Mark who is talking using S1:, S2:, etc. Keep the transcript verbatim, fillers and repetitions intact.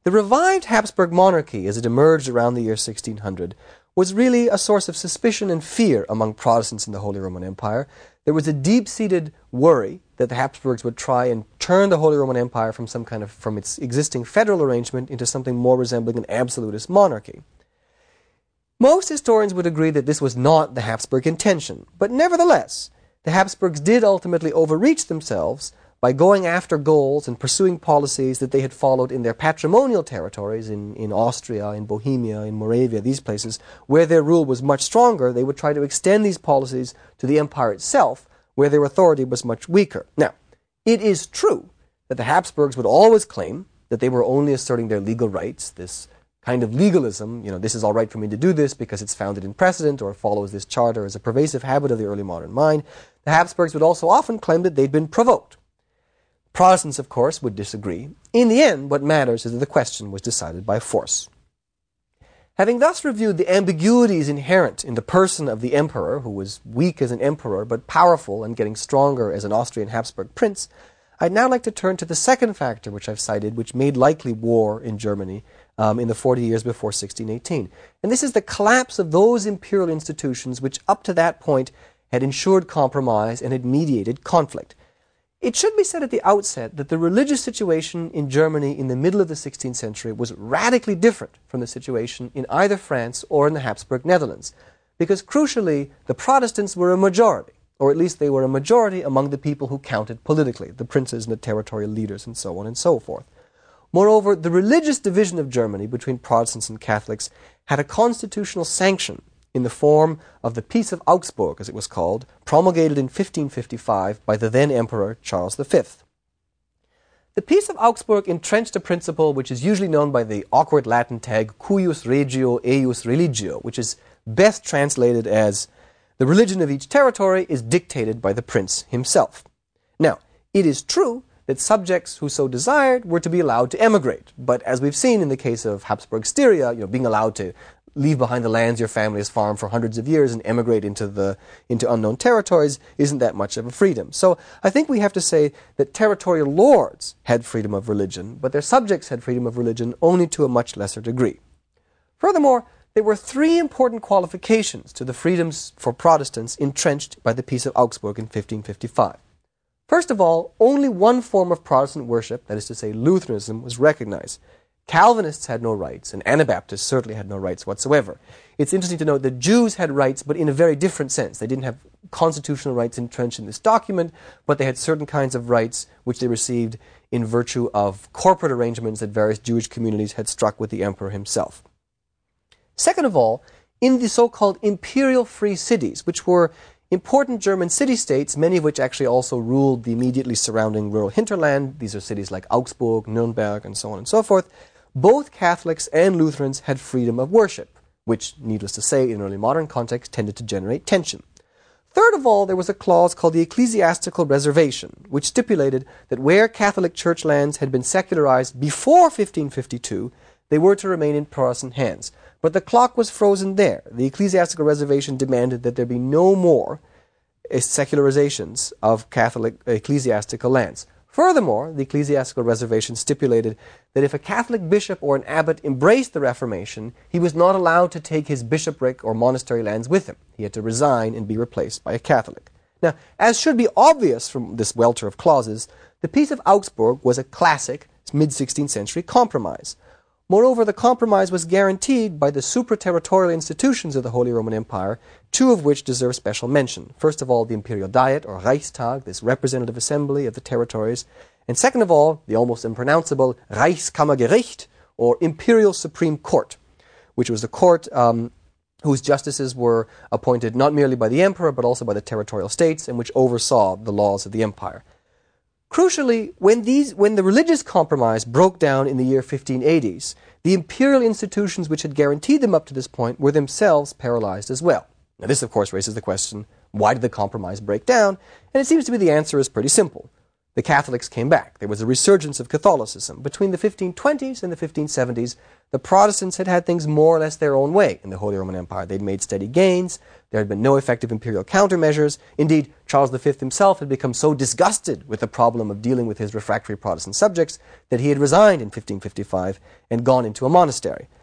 S1: The revived Habsburg monarchy, as it emerged around the year sixteen hundred, was really a source of suspicion and fear among Protestants in the Holy Roman Empire. There was a deep-seated worry that the Habsburgs would try and turn the Holy Roman Empire from some kind of from its existing federal arrangement into something more resembling an absolutist monarchy. Most historians would agree that this was not the Habsburg intention, but nevertheless, the Habsburgs did ultimately overreach themselves by going after goals and pursuing policies that they had followed in their patrimonial territories, in, in Austria, in Bohemia, in Moravia, these places, where their rule was much stronger. They would try to extend these policies to the empire itself, where their authority was much weaker. Now, it is true that the Habsburgs would always claim that they were only asserting their legal rights, this kind of legalism, you know, this is all right for me to do this because it's founded in precedent or follows this charter, as a pervasive habit of the early modern mind. The Habsburgs would also often claim that they'd been provoked. Protestants, of course, would disagree. In the end, what matters is that the question was decided by force. Having thus reviewed the ambiguities inherent in the person of the emperor, who was weak as an emperor but powerful and getting stronger as an Austrian Habsburg prince, I'd now like to turn to the second factor which I've cited, which made likely war in Germany um, in the forty years before sixteen eighteen. And this is the collapse of those imperial institutions which up to that point had ensured compromise and had mediated conflict. It should be said at the outset that the religious situation in Germany in the middle of the sixteenth century was radically different from the situation in either France or in the Habsburg Netherlands, because crucially, the Protestants were a majority, or at least they were a majority among the people who counted politically, the princes and the territorial leaders and so on and so forth. Moreover, the religious division of Germany between Protestants and Catholics had a constitutional sanction in the form of the Peace of Augsburg, as it was called, promulgated in fifteen fifty-five by the then Emperor Charles the Fifth. The Peace of Augsburg entrenched a principle which is usually known by the awkward Latin tag cuius regio eius religio, which is best translated as the religion of each territory is dictated by the prince himself. Now, it is true that subjects who so desired were to be allowed to emigrate, but as we've seen in the case of Habsburg Styria, you know, being allowed to leave behind the lands your family has farmed for hundreds of years and emigrate into the into unknown territories isn't that much of a freedom. So I think we have to say that territorial lords had freedom of religion, but their subjects had freedom of religion only to a much lesser degree. Furthermore, there were three important qualifications to the freedoms for Protestants entrenched by the Peace of Augsburg in fifteen fifty-five. First of all, only one form of Protestant worship, that is to say Lutheranism, was recognized. Calvinists had no rights, and Anabaptists certainly had no rights whatsoever. It's interesting to note that Jews had rights, but in a very different sense. They didn't have constitutional rights entrenched in this document, but they had certain kinds of rights which they received in virtue of corporate arrangements that various Jewish communities had struck with the emperor himself. Second of all, in the so-called imperial free cities, which were important German city-states, many of which actually also ruled the immediately surrounding rural hinterland, these are cities like Augsburg, Nuremberg, and so on and so forth, both Catholics and Lutherans had freedom of worship, which, needless to say, in early modern context, tended to generate tension. Third of all, there was a clause called the Ecclesiastical Reservation, which stipulated that where Catholic church lands had been secularized before fifteen fifty-two, they were to remain in Protestant hands. But the clock was frozen there. The Ecclesiastical Reservation demanded that there be no more secularizations of Catholic ecclesiastical lands. Furthermore, the Ecclesiastical Reservation stipulated that if a Catholic bishop or an abbot embraced the Reformation, he was not allowed to take his bishopric or monastery lands with him. He had to resign and be replaced by a Catholic. Now, as should be obvious from this welter of clauses, the Peace of Augsburg was a classic mid-sixteenth century compromise. Moreover, the compromise was guaranteed by the supraterritorial institutions of the Holy Roman Empire, two of which deserve special mention. First of all, the Imperial Diet, or Reichstag, this representative assembly of the territories. And second of all, the almost unpronounceable Reichskammergericht, or Imperial Supreme Court, which was a court um, whose justices were appointed not merely by the emperor, but also by the territorial states, and which oversaw the laws of the empire. Crucially, when, these, when the religious compromise broke down in the year fifteen eighties, the imperial institutions which had guaranteed them up to this point were themselves paralyzed as well. Now this, of course, raises the question, why did the compromise break down? And it seems to me the answer is pretty simple. the Catholics came back. There was a resurgence of Catholicism. Between the fifteen twenties and the fifteen seventies, the Protestants had had things more or less their own way in the Holy Roman Empire. They'd made steady gains. There had been no effective imperial countermeasures. Indeed, Charles the Fifth himself had become so disgusted with the problem of dealing with his refractory Protestant subjects that he had resigned in fifteen fifty-five and gone into a monastery.